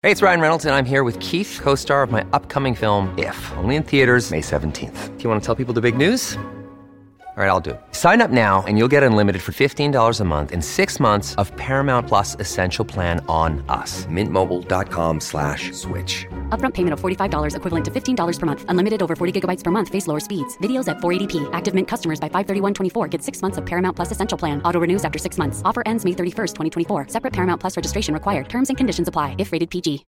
Hey, it's Ryan Reynolds, and I'm here with Keith, co-star of my upcoming film, If, only in theaters May 17th. Do you want to tell people the big news? All right, I'll do it. Sign up now and you'll get unlimited for $15 a month and 6 months of Paramount Plus Essential Plan on us. MintMobile.com/switch. Upfront payment of $45 equivalent to $15 per month. Unlimited over 40 gigabytes per month. Face lower speeds. Videos at 480p. Active Mint customers by 531.24 get 6 months of Paramount Plus Essential Plan. Auto renews after 6 months. Offer ends May 31st, 2024. Separate Paramount Plus registration required. Terms and conditions apply if rated PG.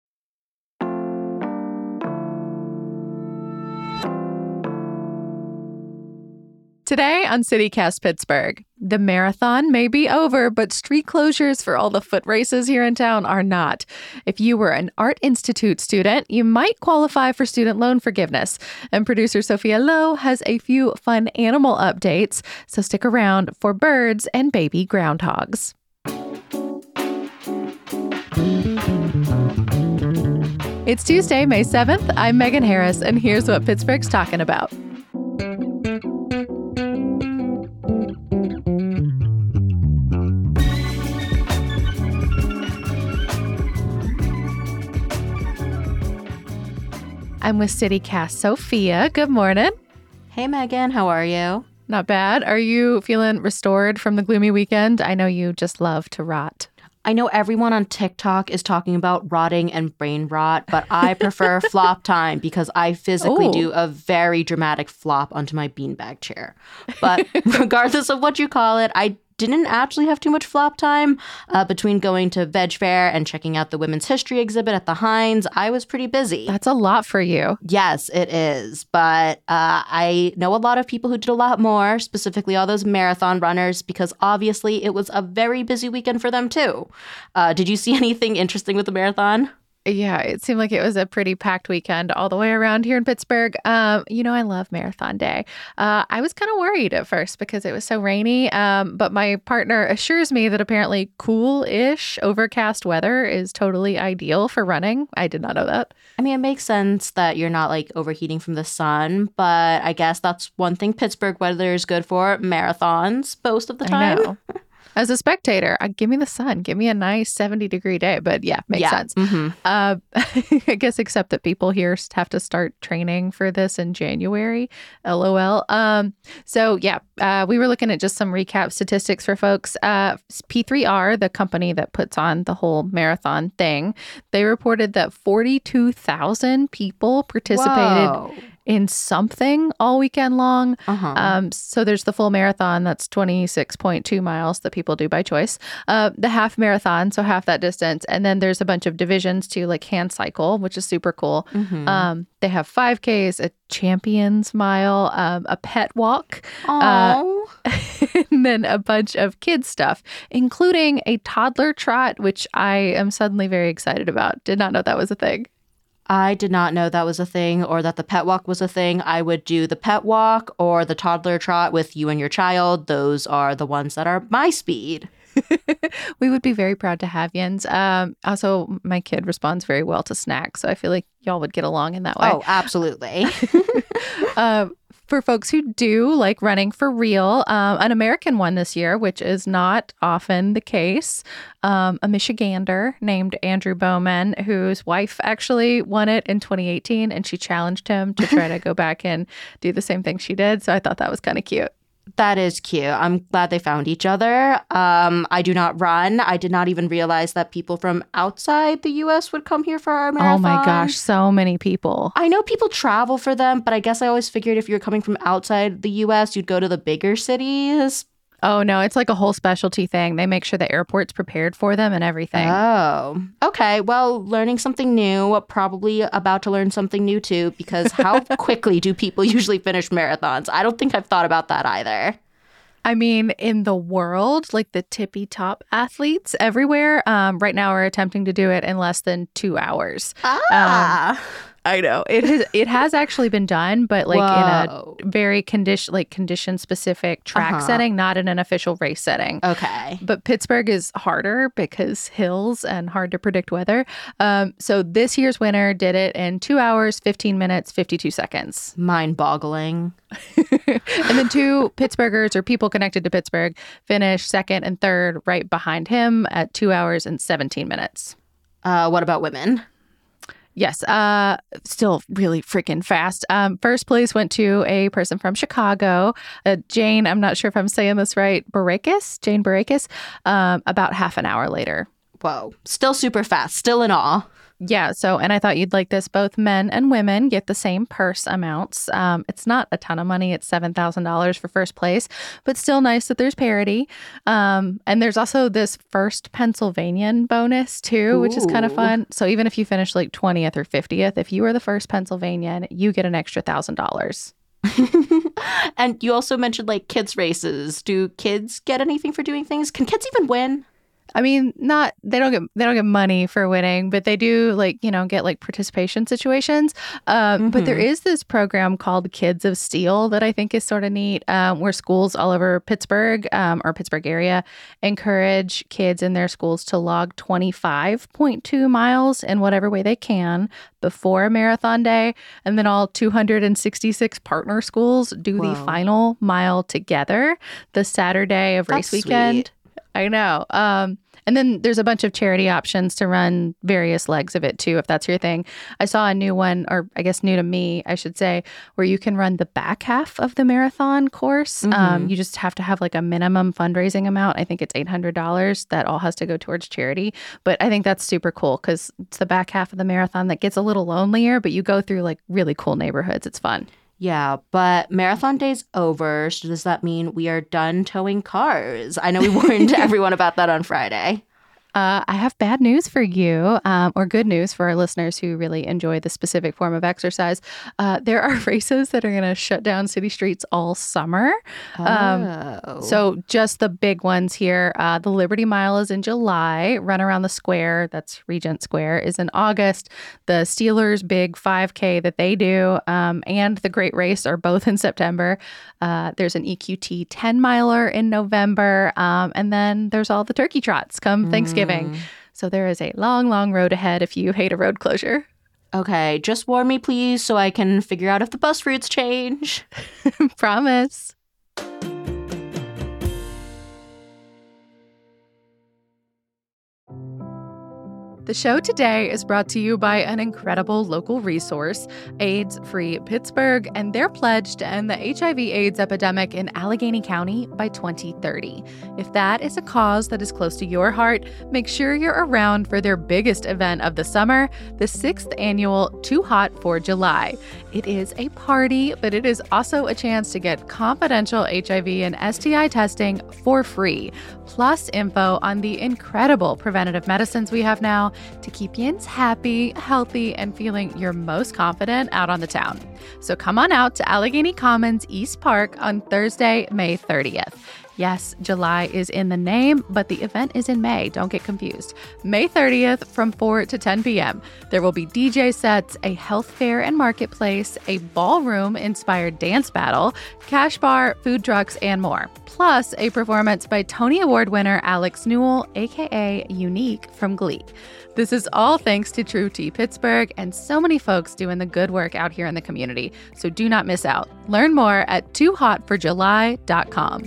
Today on CityCast Pittsburgh, the marathon may be over, but street closures for all the foot races here in town are not. If you were an Art Institute student, you might qualify for student loan forgiveness. And producer Sophia Lowe has a few fun animal updates, so stick around for birds and baby groundhogs. It's Tuesday, May 7th. I'm Megan Harris, and here's what Pittsburgh's talking about. I'm with CityCast Sophia. Good morning. Hey, Megan. How are you? Not bad. Are you feeling restored from the gloomy weekend? I know you just love to rot. I know everyone on TikTok is talking about rotting and brain rot, but I prefer flop time because I physically do a very dramatic flop onto my beanbag chair. But regardless of what you call it, I didn't actually have too much flop time. Between going to Veg Fair and checking out the women's history exhibit at the Heinz, I was pretty busy. That's a lot for you. Yes, it is. But I know a lot of people who did a lot more, specifically all those marathon runners, because obviously it was a very busy weekend for them too. Did you see anything interesting with the marathon? Yeah, it seemed like it was a pretty packed weekend all the way around here in Pittsburgh. I love Marathon Day. I was kind of worried at first because it was so rainy, but my partner assures me that apparently cool-ish overcast weather is totally ideal for running. I did not know that. I mean, it makes sense that you're not like overheating from the sun, but I guess that's one thing Pittsburgh weather is good for, marathons most of the time. I know. As a spectator, give me the sun. Give me a nice 70-degree day. But yeah, makes sense. Mm-hmm. I guess except that people here have to start training for this in January. LOL. We were looking at just some recap statistics for folks. P3R, the company that puts on the whole marathon thing, they reported that 42,000 people participated in something all weekend long. So there's the full marathon, that's 26.2 miles that people do by choice. The half marathon, so half that distance. And then there's a bunch of divisions too, like hand cycle, which is super cool. They have 5Ks, a Champions Mile, a pet walk, and then a bunch of kids stuff, including a toddler trot, which I am suddenly very excited about. Did not know that was a thing. I did not know that was a thing or that the pet walk was a thing. I would do the pet walk or the toddler trot with you and your child. Those are the ones that are my speed. We would be very proud to have Jens. Also, my kid responds very well to snacks, so I feel like y'all would get along in that way. Oh, absolutely. For folks who do like running for real, an American won this year, which is not often the case. A Michigander named Andrew Bowman, whose wife actually won it in 2018, and she challenged him to try to go back and do the same thing she did. So I thought that was kind of cute. That is cute. I'm glad they found each other. I do not run. I did not even realize that people from outside the U.S. would come here for our marathon. Oh my gosh, so many people. I know people travel for them, but I guess I always figured if you're coming from outside the U.S., you'd go to the bigger cities. Oh, no, it's like a whole specialty thing. They make sure the airport's prepared for them and everything. Oh, okay. Well, learning something new, probably about to learn something new too, because how quickly do people usually finish marathons? I don't think I've thought about that either. I mean, in the world, like the tippy top athletes everywhere right now are attempting to do it in less than 2 hours. I know it has actually been done, but like Whoa. in a very condition specific track setting, not in an official race setting. Okay. But Pittsburgh is harder because hills and hard to predict weather. So this year's winner did it in 2 hours, 15 minutes, 52 seconds. Mind-boggling. And then two Pittsburghers or people connected to Pittsburgh finished second and third right behind him at 2 hours and 17 minutes. What about women? Yes. Still really freaking fast. First place went to a person from Chicago, Jane. I'm not sure if I'm saying this right. Jane Barakis. About half an hour later. Whoa. Still super fast. Still in awe. Yeah. So, and I thought you'd like this. Both men and women get the same purse amounts. It's not a ton of money. It's $7,000 for first place, but still nice that there's parity. And there's also this first Pennsylvanian bonus too, which is kind of fun. So even if you finish like 20th or 50th, if you are the first Pennsylvanian, you get an extra $1,000. And you also mentioned like kids races. Do kids get anything for doing things? Can kids even win? I mean, they don't get money for winning, but they do get like participation situations. But there is this program called Kids of Steel that I think is sort of neat, where schools all over Pittsburgh or Pittsburgh area encourage kids in their schools to log 25.2 miles in whatever way they can before marathon day. And then all 266 partner schools do the final mile together the Saturday of race weekend. Sweet. I know. And then there's a bunch of charity options to run various legs of it too, if that's your thing. I saw a new one, or I guess new to me, I should say, where you can run the back half of the marathon course. You just have to have like a minimum fundraising amount. I think it's $800. That all has to go towards charity. But I think that's super cool because it's the back half of the marathon that gets a little lonelier, but you go through like really cool neighborhoods. It's fun. Yeah, but marathon day's over. So does that mean we are done towing cars? I know we warned everyone about that on Friday. I have bad news for you, or good news for our listeners who really enjoy the specific form of exercise. There are races that are going to shut down city streets all summer. So just the big ones here. The Liberty Mile is in July. Run Around the Square, that's Regent Square, is in August. The Steelers' big 5K that they do and the Great Race are both in September. There's an EQT 10-miler in November. And then there's all the turkey trots come Thanksgiving. So there is a long, long road ahead if you hate a road closure. Okay, just warn me, please, so I can figure out if the bus routes change. Promise. The show today is brought to you by an incredible local resource, AIDS Free Pittsburgh, and their pledge to end the HIV/AIDS epidemic in Allegheny County by 2030. If that is a cause that is close to your heart, make sure you're around for their biggest event of the summer, the 6th annual Too Hot for July. It is a party, but it is also a chance to get confidential HIV and STI testing for free, plus info on the incredible preventative medicines we have now to keep yins happy, healthy, and feeling your most confident out on the town. So come on out to Allegheny Commons East Park on Thursday, May 30th. Yes, July is in the name, but the event is in May. Don't get confused. May 30th from 4 to 10 p.m. There will be DJ sets, a health fair and marketplace, a ballroom-inspired dance battle, cash bar, food trucks, and more. Plus, a performance by Tony Award winner Alex Newell, a.k.a. Unique from Glee. This is all thanks to True Tea Pittsburgh and so many folks doing the good work out here in the community. So do not miss out. Learn more at toohotforjuly.com.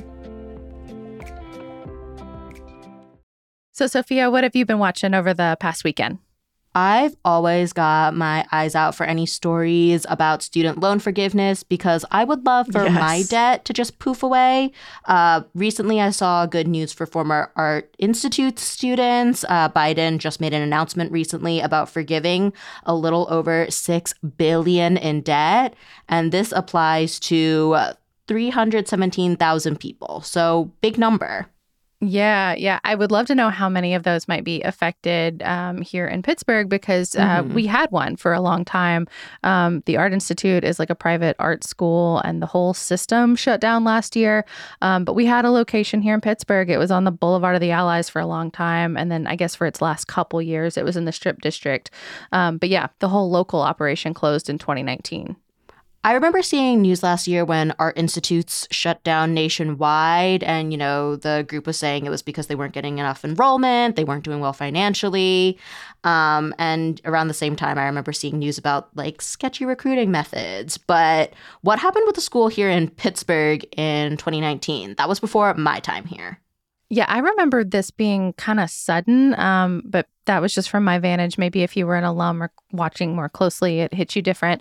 So, Sophia, what have you been watching over the past weekend? I've always got my eyes out for any stories about student loan forgiveness because I would love for my debt to just poof away. Recently, I saw good news for former Art Institute students. Biden just made an announcement recently about forgiving a little over $6 billion in debt. And this applies to 317,000 people. So big number. Yeah. I would love to know how many of those might be affected here in Pittsburgh because we had one for a long time. The Art Institute is like a private art school and the whole system shut down last year. But we had a location here in Pittsburgh. It was on the Boulevard of the Allies for a long time. And then I guess for its last couple years, it was in the Strip District. But yeah, the whole local operation closed in 2019. I remember seeing news last year when art institutes shut down nationwide and, the group was saying it was because they weren't getting enough enrollment, they weren't doing well financially. And around the same time, I remember seeing news about sketchy recruiting methods. But what happened with the school here in Pittsburgh in 2019? That was before my time here. Yeah, I remember this being kind of sudden, but that was just from my vantage. Maybe if you were an alum or watching more closely, it hit you different.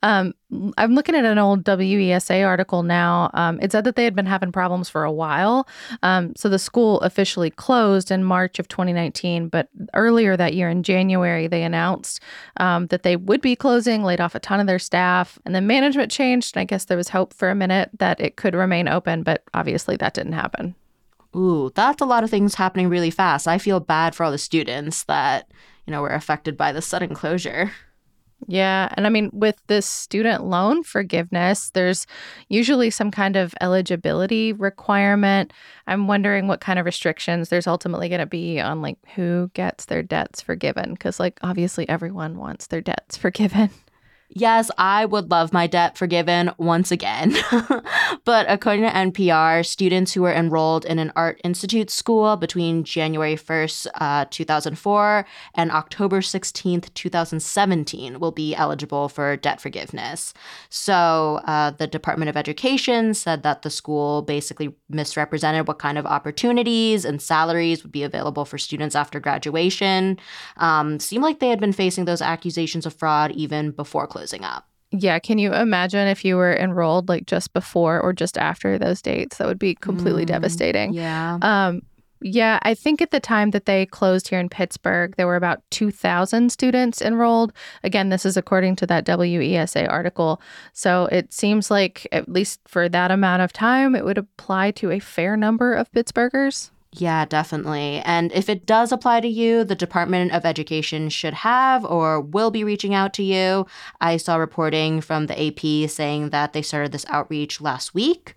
I'm looking at an old WESA article now. It said that they had been having problems for a while. So the school officially closed in March of 2019, but earlier that year in January, they announced that they would be closing, laid off a ton of their staff, and then management changed. And I guess there was hope for a minute that it could remain open, but obviously that didn't happen. Ooh, that's a lot of things happening really fast. I feel bad for all the students that, were affected by the sudden closure. Yeah. And I mean, with this student loan forgiveness, there's usually some kind of eligibility requirement. I'm wondering what kind of restrictions there's ultimately going to be on like who gets their debts forgiven. Because like obviously everyone wants their debts forgiven. Yes, I would love my debt forgiven once again. But according to NPR, students who were enrolled in an art institute school between January 1st, 2004 and October 16th, 2017 will be eligible for debt forgiveness. So the Department of Education said that the school basically misrepresented what kind of opportunities and salaries would be available for students after graduation. Seemed like they had been facing those accusations of fraud even before closing up. Yeah. Can you imagine if you were enrolled like just before or just after those dates? That would be completely devastating. Yeah. Yeah, I think at the time that they closed here in Pittsburgh, there were about 2,000 students enrolled. Again, this is according to that WESA article. So it seems like at least for that amount of time, it would apply to a fair number of Pittsburghers. Yeah, definitely. And if it does apply to you, the Department of Education should have or will be reaching out to you. I saw reporting from the AP saying that they started this outreach last week.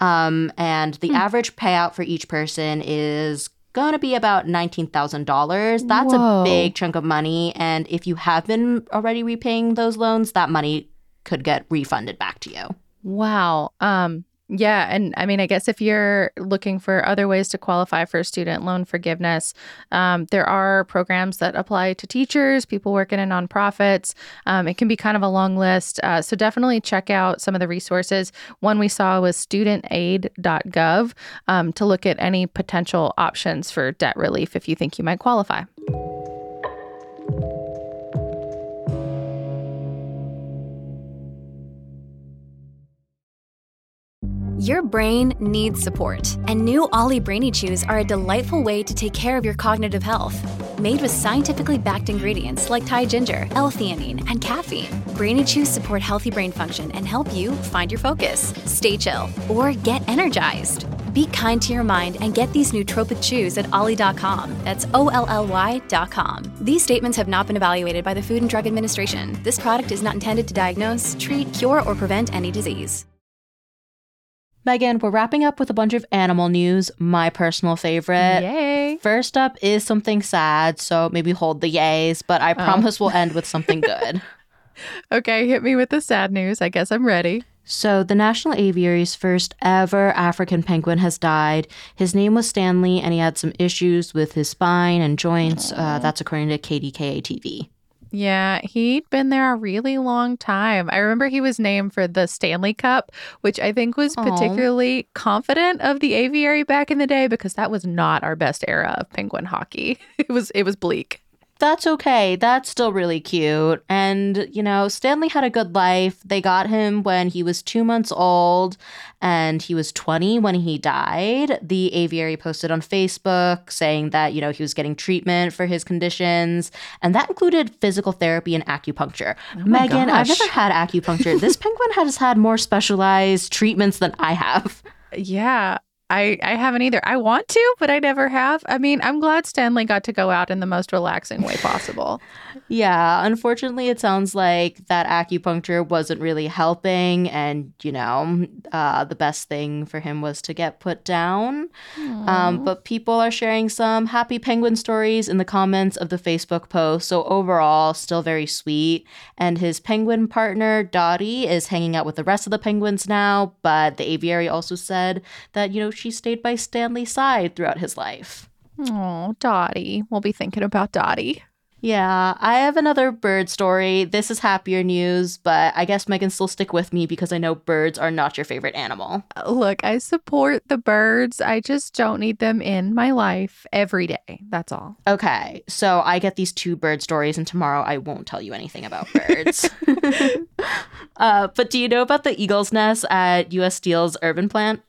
And the average payout for each person is going to be about $19,000. That's Whoa. a big chunk of money. And if you have been already repaying those loans, that money could get refunded back to you. Wow. Yeah. And I mean, I guess if you're looking for other ways to qualify for student loan forgiveness, there are programs that apply to teachers, people working in nonprofits. It can be kind of a long list. So definitely check out some of the resources. One we saw was studentaid.gov to look at any potential options for debt relief if you think you might qualify. Your brain needs support, and new Ollie Brainy Chews are a delightful way to take care of your cognitive health. Made with scientifically backed ingredients like Thai ginger, L-theanine, and caffeine, Brainy Chews support healthy brain function and help you find your focus, stay chill, or get energized. Be kind to your mind and get these nootropic chews at ollie.com. That's OLLY.com. These statements have not been evaluated by the Food and Drug Administration. This product is not intended to diagnose, treat, cure, or prevent any disease. Megan, we're wrapping up with a bunch of animal news, my personal favorite. Yay. First up is something sad, so maybe hold the yays, but I promise we'll end with something good. Okay, hit me with the sad news. I guess I'm ready. So the National Aviary's first ever African penguin has died. His name was Stanley, and he had some issues with his spine and joints. That's according to KDKA-TV. Yeah, he'd been there a really long time. I remember he was named for the Stanley Cup, which I think was particularly confident of the aviary back in the day because that was not our best era of penguin hockey. It was bleak. That's okay. That's still really cute. And, Stanley had a good life. They got him when he was 2 months old and he was 20 when he died. The aviary posted on Facebook saying that, he was getting treatment for his conditions. And that included physical therapy and acupuncture. Megan, I've never had acupuncture. This penguin has had more specialized treatments than I have. Yeah. I haven't either. I want to, but I never have. I mean, I'm glad Stanley got to go out in the most relaxing way possible. Yeah, unfortunately, it sounds like that acupuncture wasn't really helping. And, the best thing for him was to get put down. But people are sharing some happy penguin stories in the comments of the Facebook post. So overall, still very sweet. And his penguin partner, Dottie, is hanging out with the rest of the penguins now. But the aviary also said that, she stayed by Stanley's side throughout his life. Oh, Dottie. We'll be thinking about Dottie. Yeah, I have another bird story. This is happier news, but I guess Megan still stick with me because I know birds are not your favorite animal. Look, I support the birds. I just don't need them in my life every day. That's all. Okay, so I get these 2 bird stories, and tomorrow I won't tell you anything about birds. But do you know about the eagle's nest at U.S. Steel's urban plant?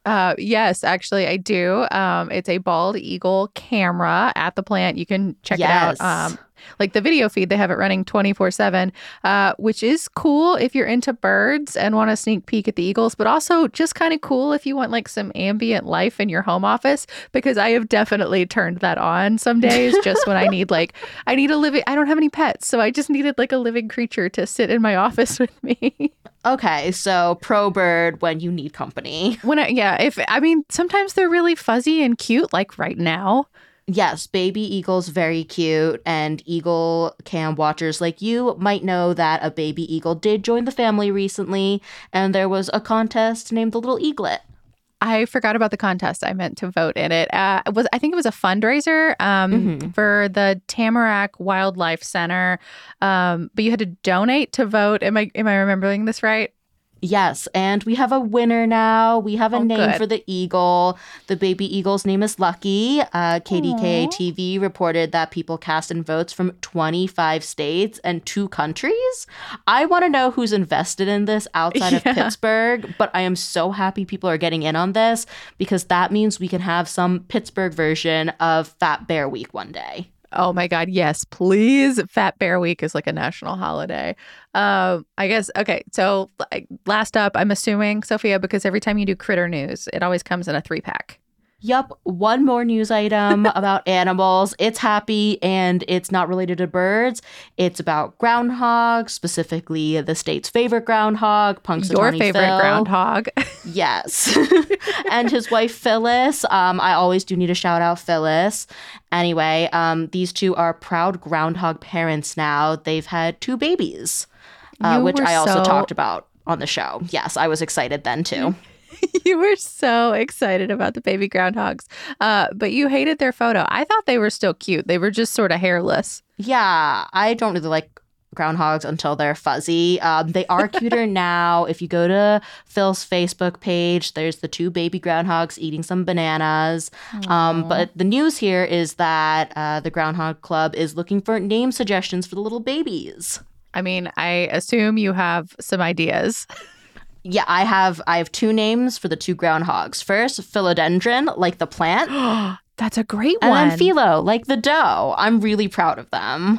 Yes, actually, I do. It's a bald eagle camera at the plant. You can check it out. Like the video feed, they have it running 24/7, which is cool if you're into birds and want a sneak peek at the eagles, but also just kind of cool if you want like some ambient life in your home office, because I have definitely turned that on some days just when I need a living, I don't have any pets, so I just needed like a living creature to sit in my office with me. Okay, so pro bird when you need company. Sometimes they're really fuzzy and cute, like right now. Yes, baby eagle's very cute, and eagle cam watchers like you might know that a baby eagle did join the family recently, and there was a contest named the Little Eaglet. I forgot about the contest. I meant to vote in it. I think it was a fundraiser for the Tamarack Wildlife Center, but you had to donate to vote. Am I remembering this right? Yes, and we have a winner now. We have a name good. for the eagle. The baby eagle's name is Lucky. KDKA TV reported that people cast in votes from 25 states and 2 countries. I want to know who's invested in this outside of Pittsburgh, but I am so happy people are getting in on this because that means we can have some Pittsburgh version of Fat Bear Week one day. Oh my God, yes, please. Fat Bear Week is like a national holiday. I guess, okay, so last up, I'm assuming, Sophia, because every time you do critter news, it always comes in a 3-pack. Yup, one more news item about animals. It's happy and it's not related to birds. It's about groundhogs, specifically the state's favorite groundhog, Punxsutawney Phil. Your favorite groundhog. Yes. And his wife, Phyllis. I always do need to shout out Phyllis. Anyway, these 2 are proud groundhog parents now. They've had 2 babies, which I also talked about on the show. Yes, I was excited then too. You were so excited about the baby groundhogs, but you hated their photo. I thought they were still cute. They were just sort of hairless. Yeah, I don't really like groundhogs until they're fuzzy. They are cuter now. If you go to Phil's Facebook page, there's the 2 baby groundhogs eating some bananas. But the news here is that the Groundhog Club is looking for name suggestions for the little babies. I mean, I assume you have some ideas. Yeah, I have 2 names for the 2 groundhogs. First, philodendron, like the plant. That's a great one. And then philo, like the dough. I'm really proud of them.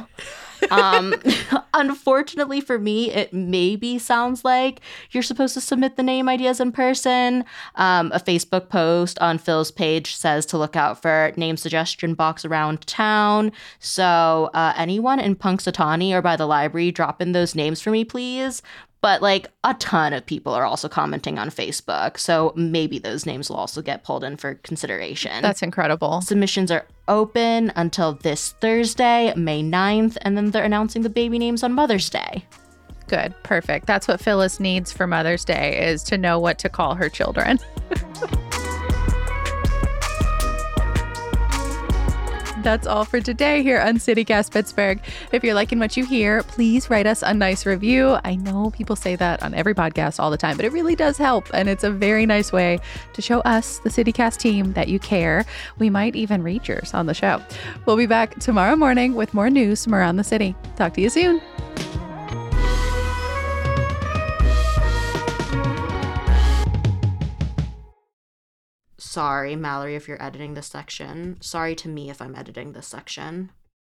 Unfortunately for me, it maybe sounds like you're supposed to submit the name ideas in person. A Facebook post on Phil's page says to look out for name suggestion box around town. So anyone in Punxsutawney or by the library, drop in those names for me, please. But like a ton of people are also commenting on Facebook. So maybe those names will also get pulled in for consideration. That's incredible. Submissions are open until this Thursday, May 9th, and then they're announcing the baby names on Mother's Day. Good. Perfect. That's what Phyllis needs for Mother's Day, is to know what to call her children. That's all for today here on CityCast Pittsburgh. If you're liking what you hear, please write us a nice review. I know people say that on every podcast all the time, but it really does help. And it's a very nice way to show us, the CityCast team, that you care. We might even read yours on the show. We'll be back tomorrow morning with more news from around the city. Talk to you soon. Sorry, Mallory, if you're editing this section. Sorry to me if I'm editing this section.